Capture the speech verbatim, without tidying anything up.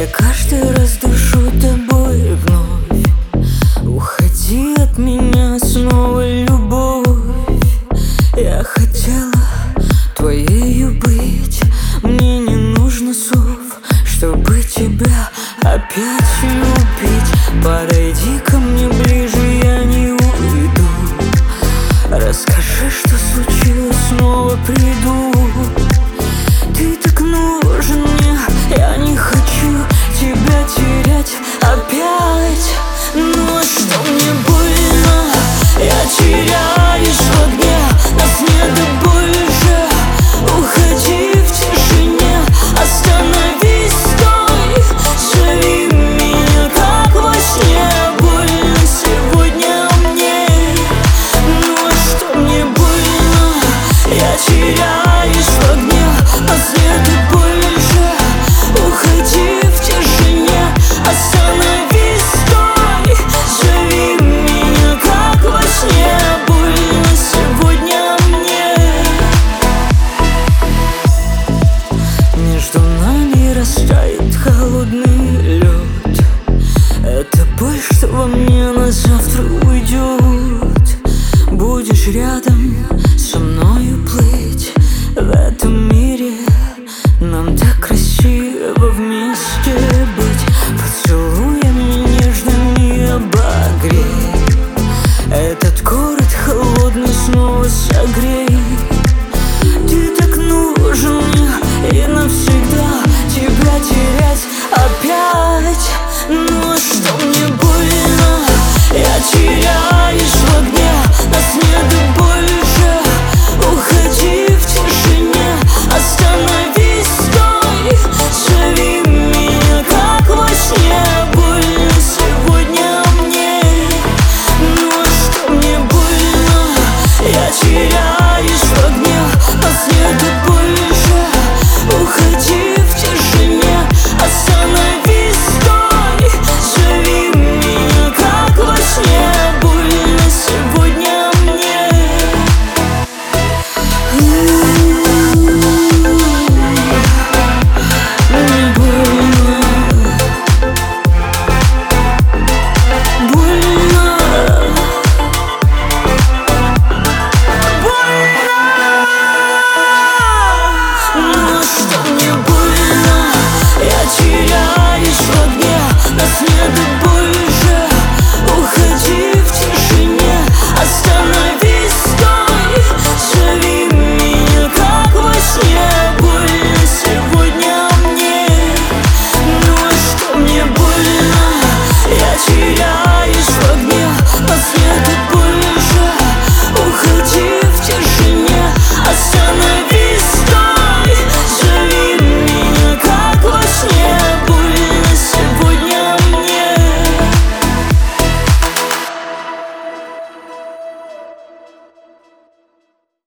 Я каждый раз дышу тобой вновь. Уходи от меня снова, любовь. Я хотела твоею быть. Мне не нужно слов, чтобы тебя опять любить. Подойди ко мне ближе, я не уйду. Расскажи, что случилось, снова приду. Ты так нужен мне, я не хочу тебя терять опять. Ну а что мне больно, я теряюсь в огне. Нас нет и больше, уходи в тишине. Остановись, стой, зови меня, как во сне. Больно сегодня мне. Ну а что мне больно, я теряюсь в огне. Нас нет и больше, уходи в тишине. Остановись, стой, зови меня, как во сне. Больно сегодня мне. Между нами растает холодный лед. Это боль, что во мне на завтра уйдет. Будешь рядом со мною плыть в этом мире. Нам так красиво вместе быть. Поцелуями нежными обогрей. Этот город холодный снова согрей.